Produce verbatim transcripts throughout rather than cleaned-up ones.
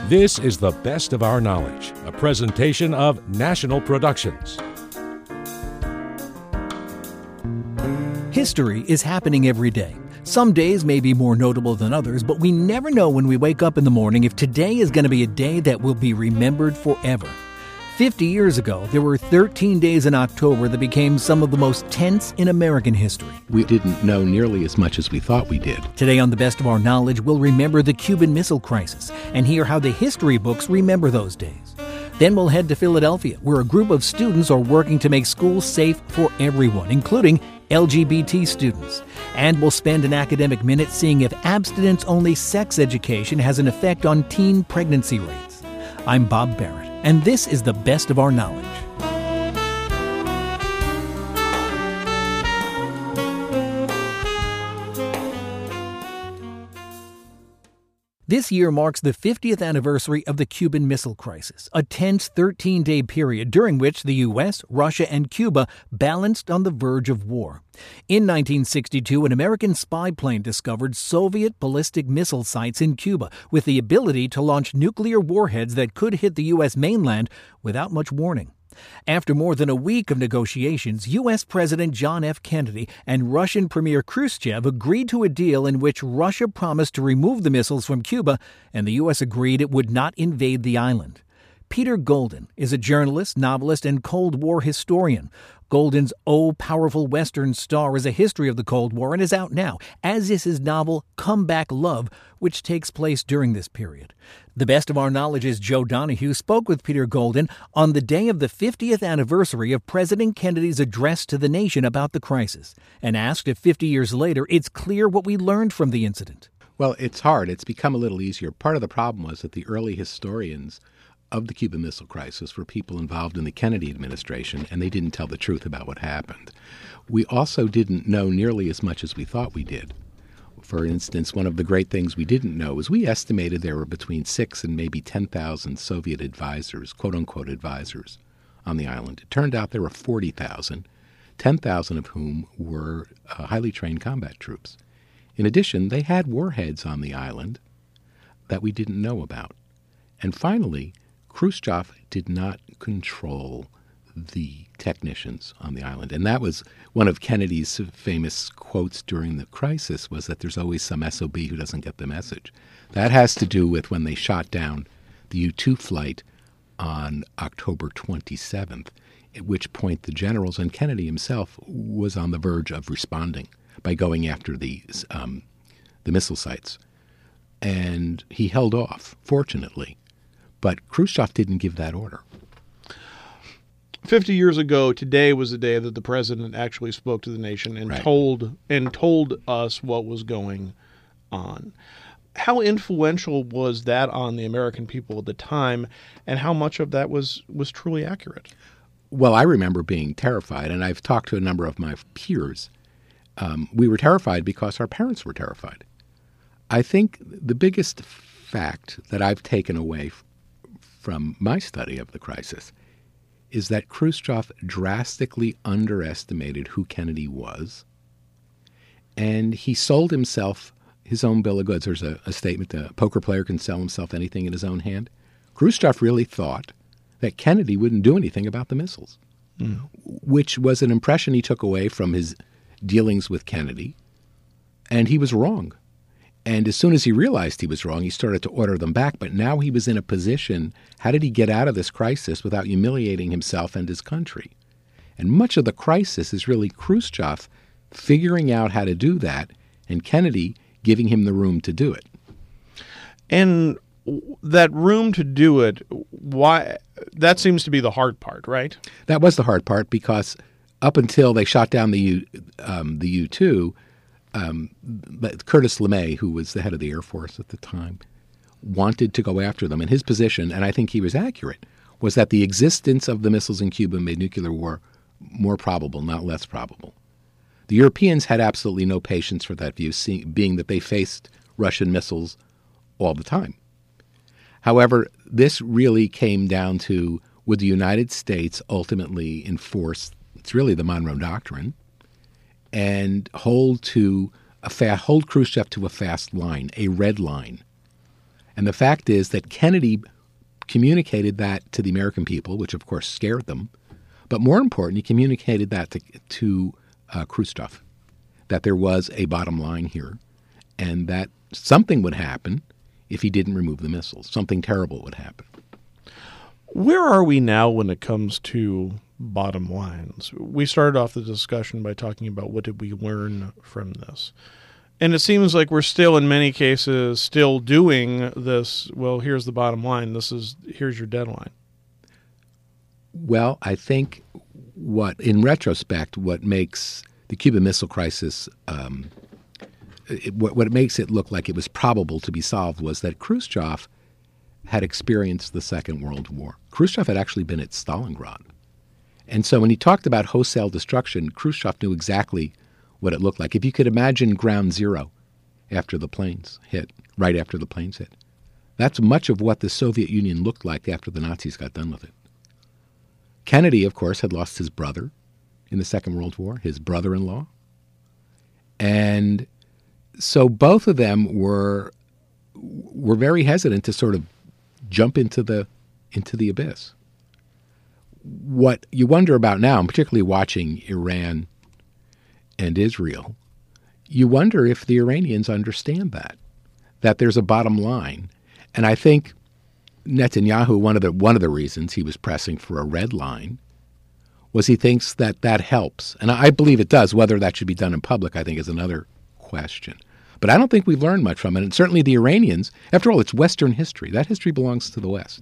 This is The Best of Our Knowledge, a presentation of National Productions. History is happening every day. Some days may be more notable than others, but we never know when we wake up in the morning if today is going to be a day that will be remembered forever. Fifty years ago, there were thirteen days in October that became some of the most tense in American history. We didn't know nearly as much as we thought we did. Today on The Best of Our Knowledge, we'll remember the Cuban Missile Crisis and hear how the history books remember those days. Then we'll head to Philadelphia, where a group of students are working to make schools safe for everyone, including L G B T students. And we'll spend an academic minute seeing if abstinence-only sex education has an effect on teen pregnancy rates. I'm Bob Barrett, and this is The Best of Our Knowledge. This year marks the fiftieth anniversary of the Cuban Missile Crisis, a tense thirteen-day period during which the U S, Russia, and Cuba balanced on the verge of war. In nineteen sixty-two, an American spy plane discovered Soviet ballistic missile sites in Cuba with the ability to launch nuclear warheads that could hit the U S mainland without much warning. After more than a week of negotiations, U S. President John F. Kennedy and Russian Premier Khrushchev agreed to a deal in which Russia promised to remove the missiles from Cuba, and the U S agreed it would not invade the island. Peter Golden is a journalist, novelist, and Cold War historian. Golden's Oh, Powerful Western Star is a history of the Cold War and is out now, as is his novel Come Back Love, which takes place during this period. The Best of Our Knowledge's Joe Donahue spoke with Peter Golden on the day of the fiftieth anniversary of President Kennedy's address to the nation about the crisis, and asked if fifty years later it's clear what we learned from the incident. Well, it's hard. It's become a little easier. Part of the problem was that the early historians of the Cuban Missile Crisis were people involved in the Kennedy administration, and they didn't tell the truth about what happened. We also didn't know nearly as much as we thought we did. For instance, one of the great things we didn't know is we estimated there were between six and maybe ten thousand Soviet advisors, quote-unquote advisors, on the island. It turned out there were forty thousand, ten thousand of whom were uh, highly trained combat troops. In addition, they had warheads on the island that we didn't know about. And finally, Khrushchev did not control the technicians on the island. And that was one of Kennedy's famous quotes during the crisis, was that there's always some S O B who doesn't get the message. That has to do with when they shot down the U two flight on October twenty-seventh, at which point the generals and Kennedy himself was on the verge of responding by going after the, um, the missile sites. And he held off, fortunately. But Khrushchev didn't give that order. Fifty years ago, today was the day that the president actually spoke to the nation and Right. told and told us what was going on. How influential was that on the American people at the time, and how much of that was, was truly accurate? Well, I remember being terrified, and I've talked to a number of my peers. Um, we were terrified because our parents were terrified. I think the biggest fact that I've taken away f- from my study of the crisis is that Khrushchev drastically underestimated who Kennedy was, and he sold himself his own bill of goods. There's a, a statement, a poker player can sell himself anything in his own hand. Khrushchev really thought that Kennedy wouldn't do anything about the missiles, mm. which was an impression he took away from his dealings with Kennedy, and he was wrong. And as soon as he realized he was wrong, he started to order them back. But now he was in a position, how did he get out of this crisis without humiliating himself and his country? And much of the crisis is really Khrushchev figuring out how to do that and Kennedy giving him the room to do it. And that room to do it, why? That seems to be the hard part, right? That was the hard part, because up until they shot down the U, um, the U two, Um, but Curtis LeMay, who was the head of the Air Force at the time, wanted to go after them. And his position, and I think he was accurate, was that the existence of the missiles in Cuba made nuclear war more probable, not less probable. The Europeans had absolutely no patience for that view, seeing, being that they faced Russian missiles all the time. However, this really came down to, would the United States ultimately enforce, it's really the Monroe Doctrine, and hold to a fa- hold Khrushchev to a fast line, a red line. And the fact is that Kennedy communicated that to the American people, which of course scared them. But more important, he communicated that to, to uh, Khrushchev, that there was a bottom line here and that something would happen if he didn't remove the missiles. Something terrible would happen. Where are we now when it comes to bottom lines? We started off the discussion by talking about what did we learn from this. And it seems like we're still, in many cases, still doing this, well, here's the bottom line. This is, here's your deadline. Well, I think what, in retrospect, what makes the Cuban Missile Crisis, um, it, what, what makes it look like it was probable to be solved was that Khrushchev had experienced the Second World War. Khrushchev had actually been at Stalingrad. And so when he talked about wholesale destruction, Khrushchev knew exactly what it looked like. If you could imagine ground zero after the planes hit, right after the planes hit, that's much of what the Soviet Union looked like after the Nazis got done with it. Kennedy, of course, had lost his brother in the Second World War, his brother-in-law. And so both of them were were very hesitant to sort of jump into the into the abyss. What you wonder about now, and particularly watching Iran and Israel, you wonder if the Iranians understand that, that there's a bottom line. And I think Netanyahu, one of the one of the reasons he was pressing for a red line was he thinks that that helps. And I believe it does. Whether that should be done in public, I think, is another question. But I don't think we've learned much from it. And certainly the Iranians, after all, it's Western history. That history belongs to the West,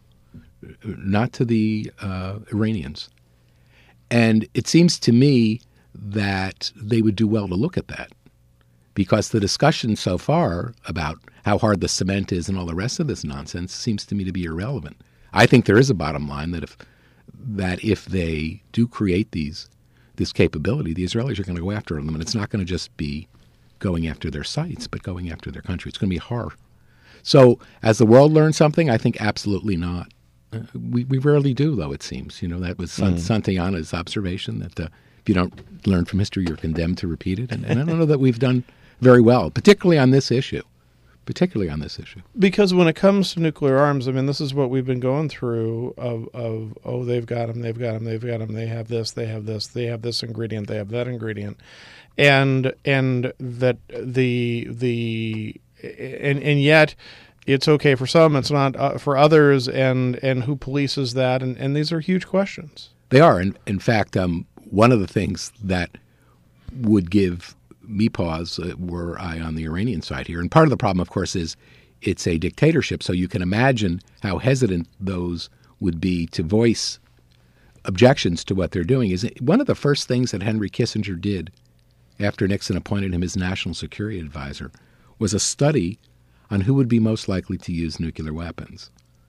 not to the uh, Iranians. And it seems to me that they would do well to look at that, because the discussion so far about how hard the cement is and all the rest of this nonsense seems to me to be irrelevant. I think there is a bottom line that if that if they do create these this capability, the Israelis are going to go after them, and it's not going to just be going after their sites, but going after their country. It's going to be hard. So, as the world learns something, I think absolutely not. Uh, we we rarely do, though. It seems, you know, that was mm. Santayana's observation that uh, if you don't learn from history, you're condemned to repeat it. And, and I don't know that we've done very well, particularly on this issue. Particularly on this issue. Because when it comes to nuclear arms, I mean, this is what we've been going through of, of oh, they've got them, they've got them, they've got them, they have this, they have this, they have this ingredient, they have that ingredient. And and that the, the and, and yet it's okay for some, it's not uh, for others, and, and who polices that, and, and these are huge questions. They are. And in fact, um, one of the things that would give me pause uh, were I on the Iranian side here. And part of the problem, of course, is it's a dictatorship, so you can imagine how hesitant those would be to voice objections to what they're doing. Is one of the first things that Henry Kissinger did after Nixon appointed him his national security advisor was a study on who would be most likely to use nuclear weapons.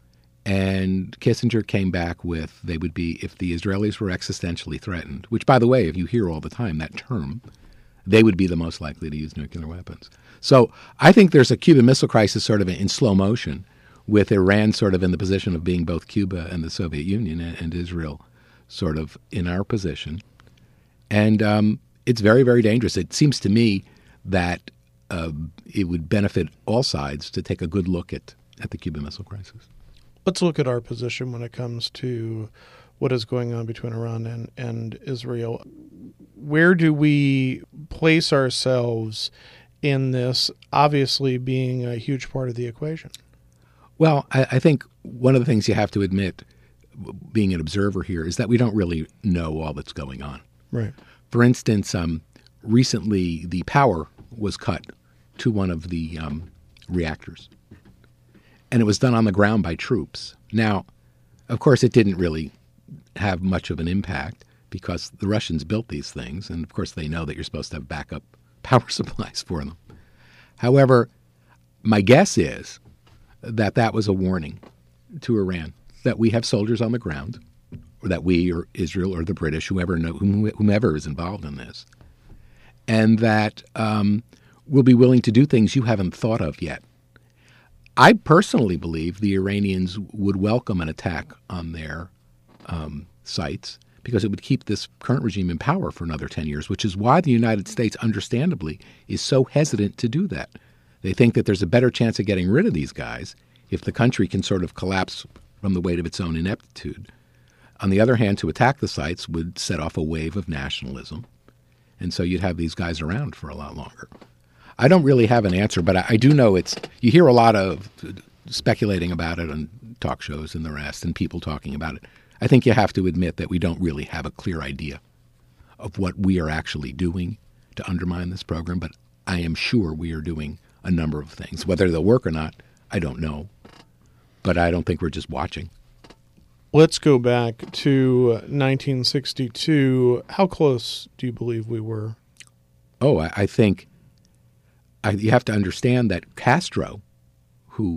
And Kissinger came back with they would be, if the Israelis were existentially threatened, which, by the way, if you hear all the time that term, they would be the most likely to use nuclear weapons. So I think there's a Cuban Missile Crisis sort of in slow motion, with Iran sort of in the position of being both Cuba and the Soviet Union, and, and Israel sort of in our position. And um, it's very, very dangerous. It seems to me that uh, it would benefit all sides to take a good look at, at the Cuban Missile Crisis. Let's look at our position when it comes to what is going on between Iran and, and Israel. Where do we place ourselves in this, obviously being a huge part of the equation? Well, I, I think one of the things you have to admit, being an observer here, is that we don't really know all that's going on. Right. For instance, um, recently the power was cut to one of the um, reactors, and it was done on the ground by troops. Now, of course, it didn't really have much of an impact because the Russians built these things, and of course they know that you're supposed to have backup power supplies for them. However, my guess is that that was a warning to Iran that we have soldiers on the ground, or that we or Israel or the British, whoever know, whomever is involved in this, and that um, we'll be willing to do things you haven't thought of yet. I personally believe the Iranians would welcome an attack on their um, sites because it would keep this current regime in power for another ten years, which is why the United States, understandably, is so hesitant to do that. They think that there's a better chance of getting rid of these guys if the country can sort of collapse from the weight of its own ineptitude. On the other hand, to attack the sites would set off a wave of nationalism, and so you'd have these guys around for a lot longer. I don't really have an answer, but I, I do know it's – you hear a lot of speculating about it on talk shows and the rest and people talking about it. I think you have to admit that we don't really have a clear idea of what we are actually doing to undermine this program, but I am sure we are doing a number of things. Whether they'll work or not, I don't know, but I don't think we're just watching. Let's go back to nineteen sixty-two. How close do you believe we were? Oh, I, I think I, you have to understand that Castro, who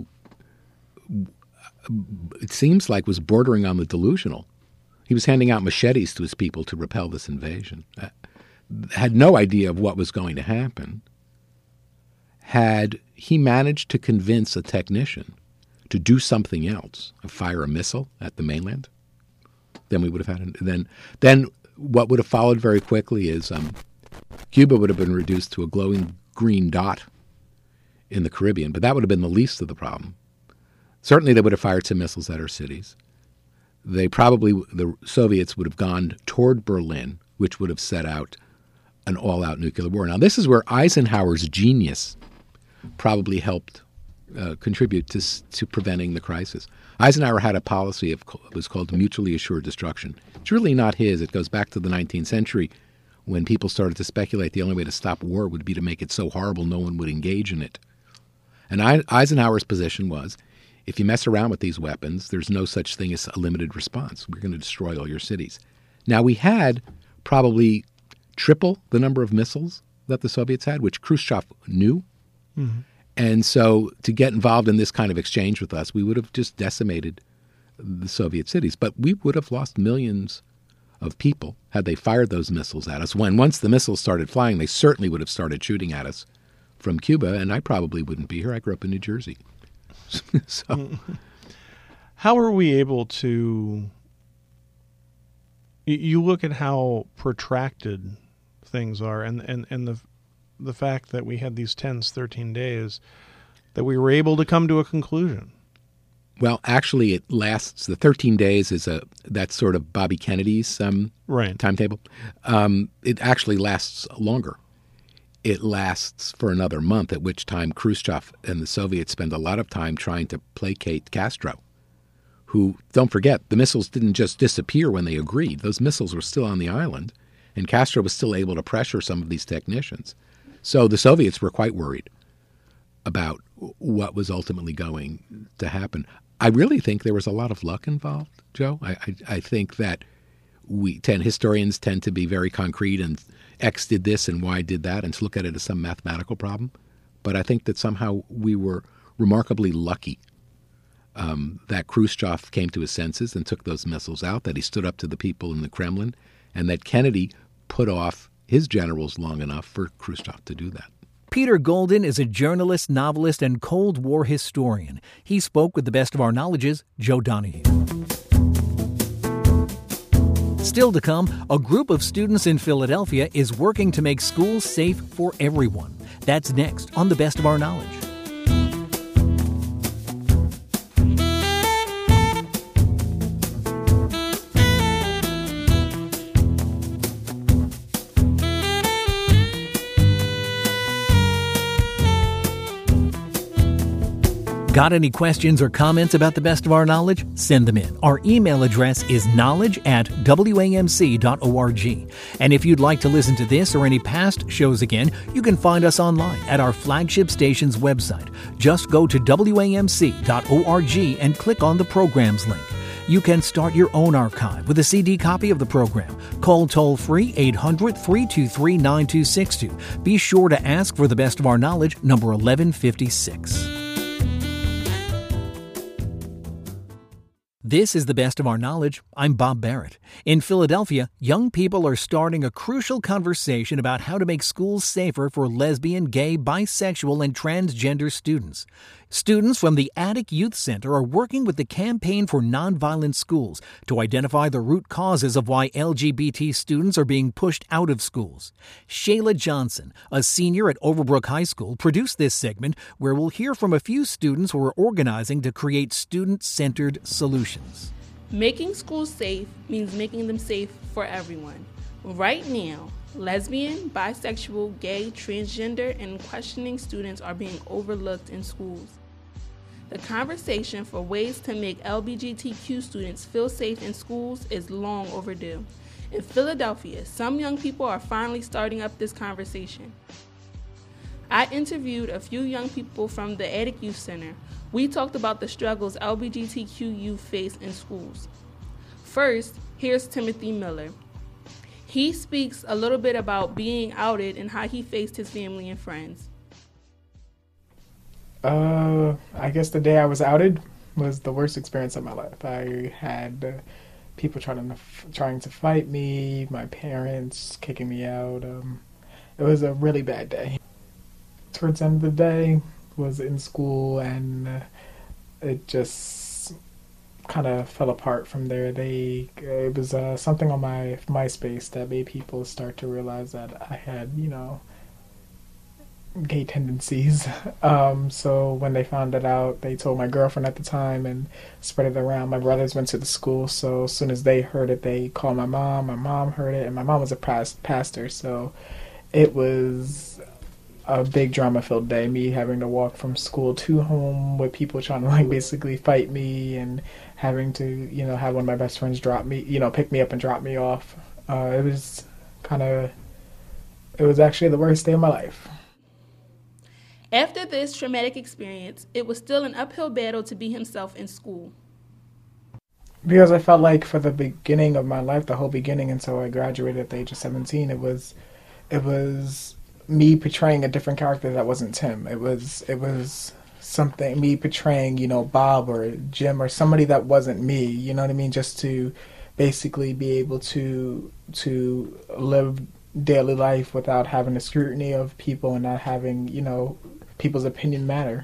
it seems like was bordering on the delusional, he was handing out machetes to his people to repel this invasion, uh, had no idea of what was going to happen. Had he managed to convince a technician to do something else, fire a missile at the mainland, then we would have had. Then, then what would have followed very quickly is um, Cuba would have been reduced to a glowing green dot in the Caribbean, but that would have been the least of the problem. Certainly, they would have fired some missiles at our cities. They probably, the Soviets would have gone toward Berlin, which would have set out an all-out nuclear war. Now, this is where Eisenhower's genius probably helped uh, contribute to to preventing the crisis. Eisenhower had a policy of it was called mutually assured destruction. It's really not his. It goes back to the nineteenth century when people started to speculate the only way to stop war would be to make it so horrible no one would engage in it. And I, Eisenhower's position was, if you mess around with these weapons, there's no such thing as a limited response. We're going to destroy all your cities. Now, we had probably triple the number of missiles that the Soviets had, which Khrushchev knew. Mm-hmm. And so to get involved in this kind of exchange with us, we would have just decimated the Soviet cities. But we would have lost millions of people had they fired those missiles at us. When once the missiles started flying, they certainly would have started shooting at us from Cuba, and I probably wouldn't be here. I grew up in New Jersey. So, how are we able to? You look at how protracted things are, and, and, and the the fact that we had these tense thirteen days, that we were able to come to a conclusion. Well, actually, it lasts. The thirteen days is a that's sort of Bobby Kennedy's um, right. timetable. Um, it actually lasts longer. It lasts for another month, at which time Khrushchev and the Soviets spend a lot of time trying to placate Castro, who, don't forget, the missiles didn't just disappear when they agreed. Those missiles were still on the island, and Castro was still able to pressure some of these technicians. So the Soviets were quite worried about what was ultimately going to happen. I really think there was a lot of luck involved, Joe. I, I, I think that we tend, historians tend to be very concrete and X did this and Y did that and to look at it as some mathematical problem. But I think that somehow we were remarkably lucky um, that Khrushchev came to his senses and took those missiles out, that he stood up to the people in the Kremlin, and that Kennedy put off his generals long enough for Khrushchev to do that. Peter Golden is a journalist, novelist, and Cold War historian. He spoke with the best of our knowledge's Joe Donahue. Still to come, a group of students in Philadelphia is working to make schools safe for everyone. That's next on The Best of Our Knowledge. Got any questions or comments about the best of our knowledge? Send them in. Our email address is knowledge at w a m c dot org. And if you'd like to listen to this or any past shows again, you can find us online at our flagship station's website. Just go to w a m c dot org and click on the programs link. You can start your own archive with a C D copy of the program. Call toll-free eight hundred, three two three, nine two six two. Be sure to ask for the best of our knowledge, number eleven fifty-six. This is the Best of Our Knowledge. I'm Bob Barrett. In Philadelphia, young people are starting a crucial conversation about how to make schools safer for lesbian, gay, bisexual, and transgender students. Students from the Attic Youth Center are working with the Campaign for Nonviolent Schools to identify the root causes of why L G B T students are being pushed out of schools. Shayla Johnson, a senior at Overbrook High School, produced this segment where we'll hear from a few students who are organizing to create student-centered solutions. Making schools safe means making them safe for everyone. Right now, lesbian, bisexual, gay, transgender, and questioning students are being overlooked in schools. The conversation for ways to make L G B T Q students feel safe in schools is long overdue. In Philadelphia, some young people are finally starting up this conversation. I interviewed a few young people from the Attic Youth Center. We talked about the struggles L G B T Q youth face in schools. First, here's Timothy Miller. He speaks a little bit about being outed and how he faced his family and friends. Uh, I guess the day I was outed was the worst experience of my life. I had uh, people trying to trying to fight me, my parents kicking me out. Um, it was a really bad day. Towards the end of the day, was in school, and uh, it just kind of fell apart from there. They it was uh, something on my MySpace that made people start to realize that I had, you know, gay tendencies. Um, so when they found it out, they told my girlfriend at the time and spread it around. My brothers went to the school, so as soon as they heard it, they called my mom. My mom heard it, and my mom was a past pastor, so it was a big drama-filled day, me having to walk from school to home with people trying to, like, basically fight me, and having to, you know, have one of my best friends drop me, you know, pick me up and drop me off. Uh, it was kind of, it was actually the worst day of my life. After this traumatic experience, it was still an uphill battle to be himself in school. Because I felt like for the beginning of my life, the whole beginning until I graduated at the age of seventeen, it was, it was me portraying a different character that wasn't Tim. It was it was something, me portraying, you know, Bob or Jim or somebody that wasn't me, you know what I mean? Just to basically be able to to live daily life without having the scrutiny of people and not having, you know, people's opinion matter.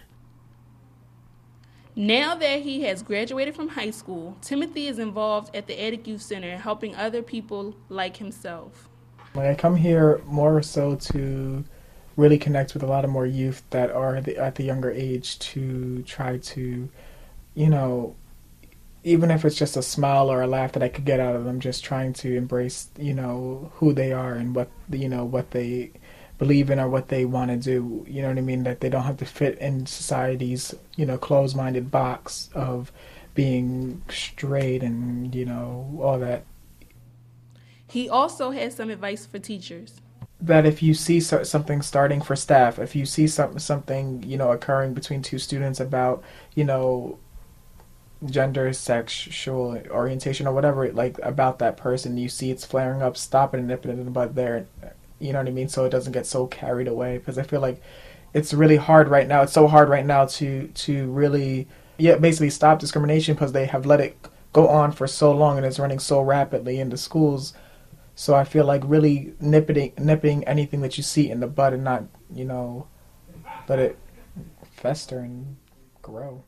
Now that he has graduated from high school, Timothy is involved at the Attic Youth Center helping other people like himself. When I come here more so to really connect with a lot of more youth that are at the, at the younger age, to try to, you know, even if it's just a smile or a laugh that I could get out of them, just trying to embrace, you know, who they are and what, you know, what they believe in or what they want to do, you know what I mean, that they don't have to fit in society's, you know, closed-minded box of being straight and, you know, all that. He also has some advice for teachers. That if you see so- something starting for staff, if you see some, something, you know, occurring between two students about, you know, gender, sexual orientation or whatever, like about that person, you see it's flaring up, stop it and nip it in the bud there, you know what I mean, so it doesn't get so carried away. Because I feel like it's really hard right now, it's so hard right now to, to really, yeah, basically stop discrimination because they have let it go on for so long and it's running so rapidly into schools. So I feel like really nipping, nipping anything that you see in the bud and not, you know, let it fester and grow.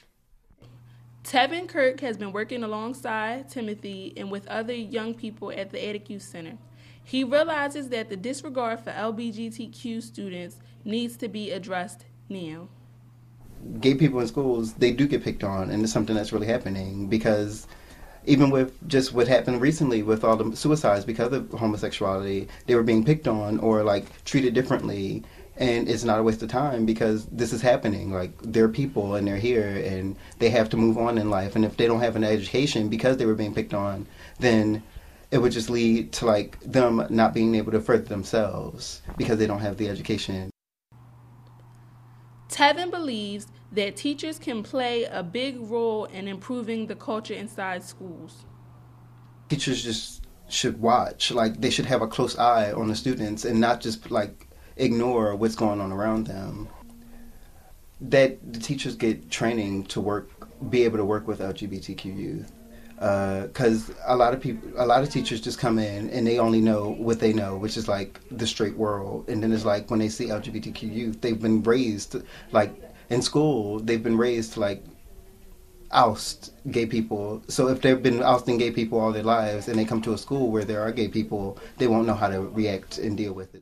Tevin Kirk has been working alongside Timothy and with other young people at the Attic Youth Center. He realizes that the disregard for L G B T Q students needs to be addressed now. Gay people in schools, they do get picked on, and it's something that's really happening because even with just what happened recently with all the suicides because of homosexuality, they were being picked on or like treated differently. And it's not a waste of time because this is happening. Like, they're people and they're here and they have to move on in life. And if they don't have an education because they were being picked on, then it would just lead to like them not being able to further themselves because they don't have the education. Tevin believes that teachers can play a big role in improving the culture inside schools. Teachers just should watch. Like, they should have a close eye on the students and not just like ignore what's going on around them. That the teachers get training to work, be able to work with L G B T Q youth, because uh, a lot of people, a lot of teachers just come in and they only know what they know, which is like the straight world. And then it's like when they see L G B T Q youth, they've been raised like in school, they've been raised to like oust gay people. So if they've been ousting gay people all their lives and they come to a school where there are gay people, they won't know how to react and deal with it.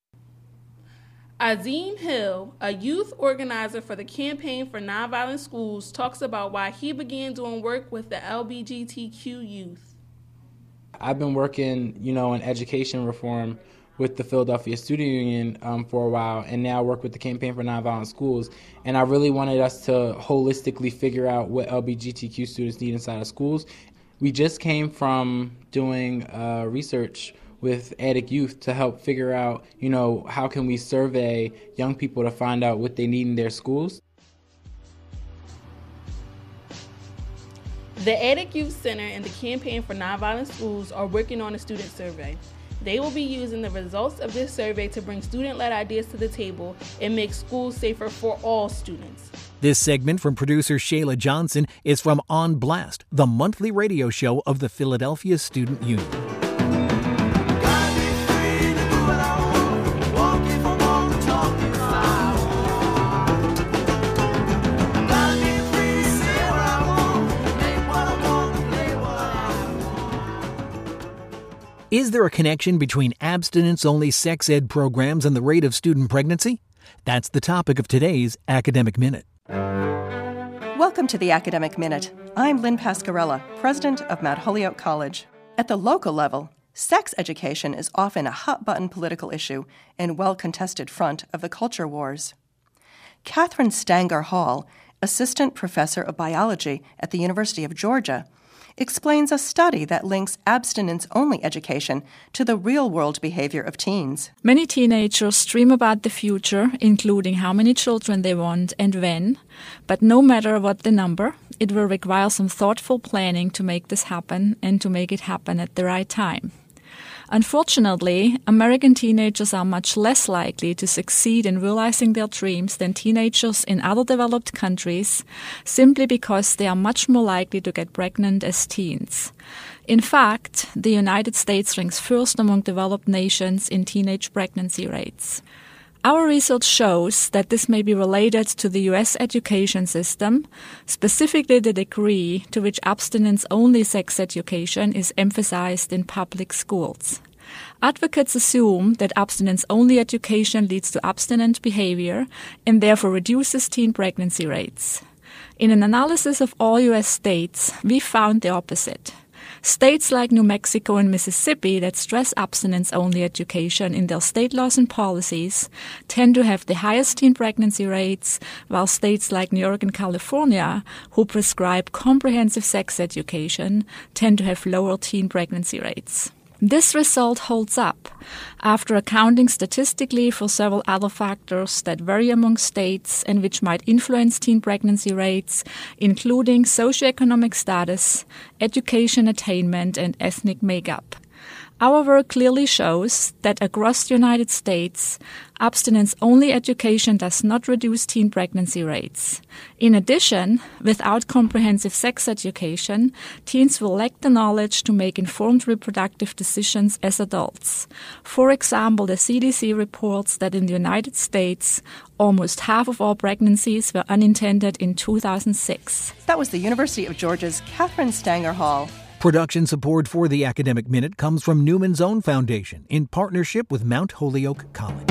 Azim Hill, a youth organizer for the Campaign for Nonviolent Schools, talks about why he began doing work with the L G B T Q youth. I've been working, you know, in education reform with the Philadelphia Student Union um, for a while, and now work with the Campaign for Nonviolent Schools. And I really wanted us to holistically figure out what L G B T Q students need inside of schools. We just came from doing uh, research with Attic Youth to help figure out, you know, how can we survey young people to find out what they need in their schools. The Attic Youth Center and the Campaign for Nonviolent Schools are working on a student survey. They will be using the results of this survey to bring student-led ideas to the table and make schools safer for all students. This segment from producer Shayla Johnson is from On Blast, the monthly radio show of the Philadelphia Student Union. Is there a connection between abstinence-only sex ed programs and the rate of student pregnancy? That's the topic of today's Academic Minute. Welcome to the Academic Minute. I'm Lynn Pascarella, president of Mount Holyoke College. At the local level, sex education is often a hot-button political issue and well-contested front of the culture wars. Catherine Stanger Hall, assistant professor of biology at the University of Georgia, explains a study that links abstinence-only education to the real-world behavior of teens. Many teenagers dream about the future, including how many children they want and when, but no matter what the number, it will require some thoughtful planning to make this happen and to make it happen at the right time. Unfortunately, American teenagers are much less likely to succeed in realizing their dreams than teenagers in other developed countries, simply because they are much more likely to get pregnant as teens. In fact, the United States ranks first among developed nations in teenage pregnancy rates. Our research shows that this may be related to the U S education system, specifically the degree to which abstinence-only sex education is emphasized in public schools. Advocates assume that abstinence-only education leads to abstinent behavior and therefore reduces teen pregnancy rates. In an analysis of all U S states, we found the opposite. States like New Mexico and Mississippi that stress abstinence-only education in their state laws and policies tend to have the highest teen pregnancy rates, while states like New York and California, who prescribe comprehensive sex education, tend to have lower teen pregnancy rates. This result holds up after accounting statistically for several other factors that vary among states and which might influence teen pregnancy rates, including socioeconomic status, education attainment, and ethnic makeup. Our work clearly shows that across the United States, abstinence-only education does not reduce teen pregnancy rates. In addition, without comprehensive sex education, teens will lack the knowledge to make informed reproductive decisions as adults. For example, the C D C reports that in the United States, almost half of all pregnancies were unintended in two thousand six. That was the University of Georgia's Catherine Stanger Hall. Production support for the Academic Minute comes from Newman's Own Foundation in partnership with Mount Holyoke College.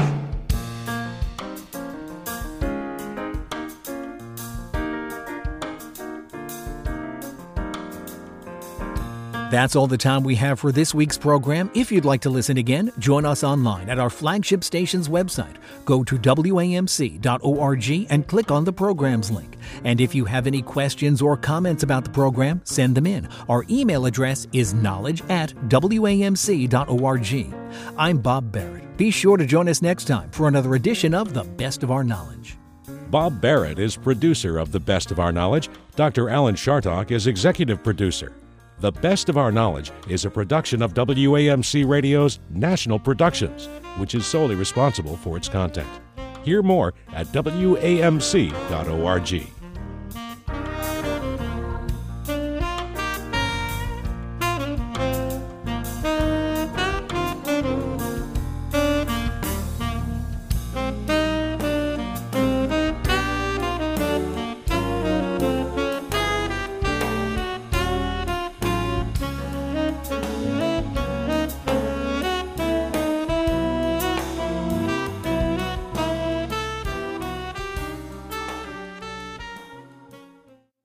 That's all the time we have for this week's program. If you'd like to listen again, join us online at our flagship station's website. Go to W A M C dot org and click on the programs link. And if you have any questions or comments about the program, send them in. Our email address is knowledge at W A M C dot org. I'm Bob Barrett. Be sure to join us next time for another edition of The Best of Our Knowledge. Bob Barrett is producer of The Best of Our Knowledge. Doctor Alan Chartock is executive producer. The Best of Our Knowledge is a production of W A M C Radio's National Productions, which is solely responsible for its content. Hear more at W A M C dot org.